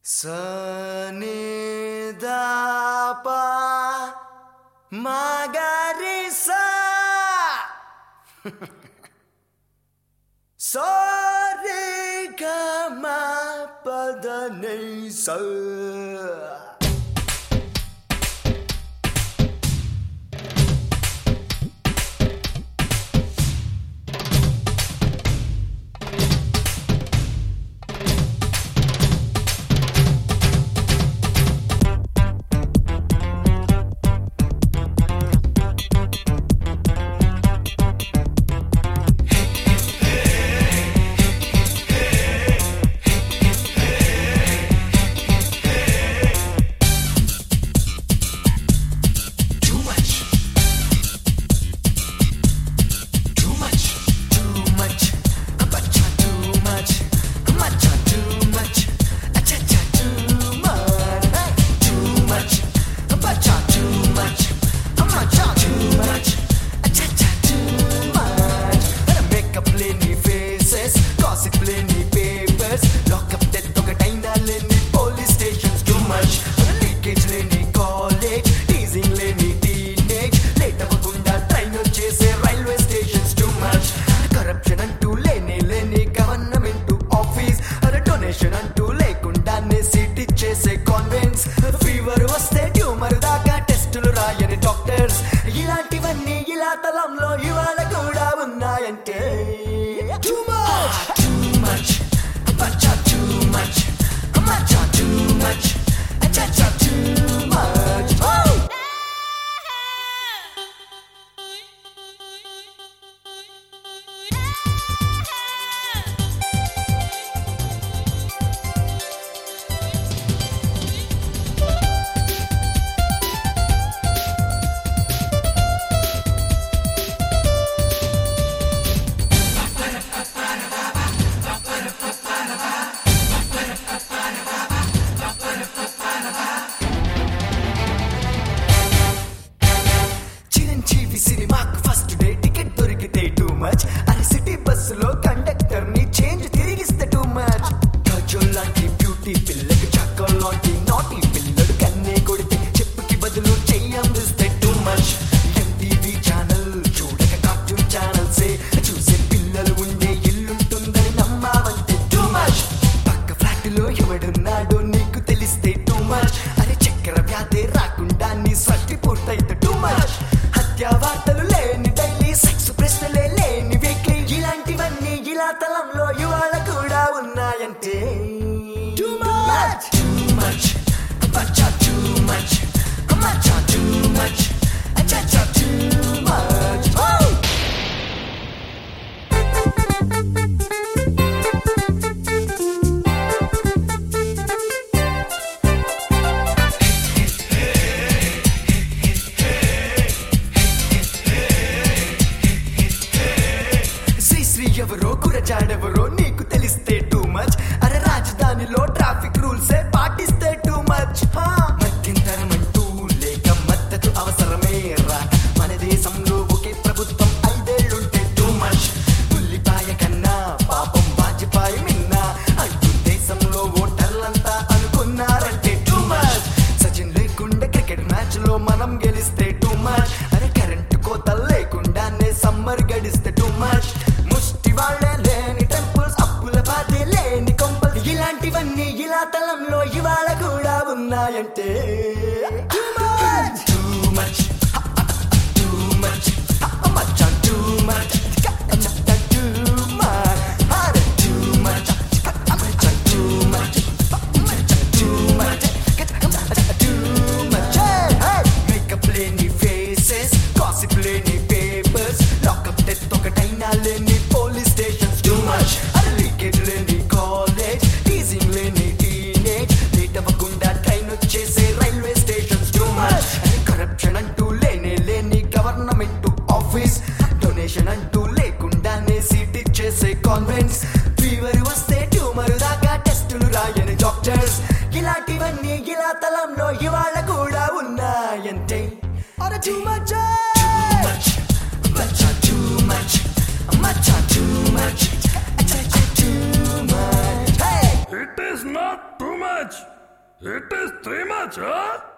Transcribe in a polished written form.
Sanidapa Magarisa Sorry Kama Padanisa తలంలో ఇవాళ కూడా ఉన్నాయంటే too much too much acha too much amacha too much acha too much oh సినిమాకు first day ticket దొరికితే too much అరే city బస్సులో conductor ని change తిరిగిస్తే టూ మచ్ కజోల్ లాంటి బ్యూటీ పిల్లకి చక్కల్ లాంటి నాటి పిల్లడు కన్నే కొడితే చెప్పుకి బదులు చెయ్యందిస్తే టూ మచ్ ఎంటీవీ ఛానల్ చూడక కార్టూన్ ఛానల్సే చూసే పిల్లలు ఉండే ఇల్లుంటుందని నమ్మావంటే టూ మచ్ పక్క ఫ్లాట్ లో ఎవడున్నాడో నీకు తెలిస్తే టూ మచ్ అరే చక్కెర వ్యాధి రాకుండా నీ స్వస్తి పూర్తయితే టూ మచ్ వార్తలు లేని డైలీ సెక్స్ ప్రశ్నలే లేని వీక్లీ ఇలాంటివన్నీ ఇలా తలంలో ఇవాళ కూడా ఉన్నాయంటే too much too much acha too much amacha too much acha too much oh ఎవరో కురచాడెవరో నీకు తెలిస్తే టూ మచ్ అరే రాజధానిలో ట్రాఫిక్ రూల్సే పాటిస్తే టూ మచ్ మధ్యంతరమంటూ లేక మద్దతు అవసరమే రా మన దేశంలో ఒకే ప్రభుత్వం 5 ఏళ్లుంటే టూ మచ్ ఉల్లిపాయ కన్నా పాపం వాజ్పేయి మిన్నా అంటూ దేశంలో ఓటర్లంతా అనుకున్నారంటే టూ మచ్ సచిన్ లేకుండా క్రికెట్ మ్యాచ్ లో మనం గెలిస్తే టూ మచ్ అరే కరెంటు కోత లేకుండానే సమ్మర్ గడిస్తే టూ మచ్ లేని టెంపుల్స్ అప్పుల బాధే లేని కొంపలు ఇలాంటివన్నీ ఇలా తలంలో ఇవాళ కూడా ఉన్నాయంటే too much too much too much amacha too much acha too much too much amacha too much amacha too much too much hey make up plenty faces gossip plenty papers lock up death ఒకటైనా లేని police stations too much అరే leakage లేని college teasing లేని teenage late అవ్వకుండా train వచ్చేసే railway stations too much అరే corruption అంటూ లేని గవర్నమెంట్ ఆఫీస్ డొనేషన్ అంటూ లేకుండానే సీట్ ఇచ్చేసే కాన్వెంట్స్ ఫీవర్ వస్తే ట్యూమర్ దాకా టెస్టులు రాయని డాక్టర్స్ ఇలాంటివన్నీ ఇలా తలంలో ఇవాళ కూడా ఉన్నాయంటే అరే too much too much acha too much amacha too much acha too much hey it is not too much It is too much, huh?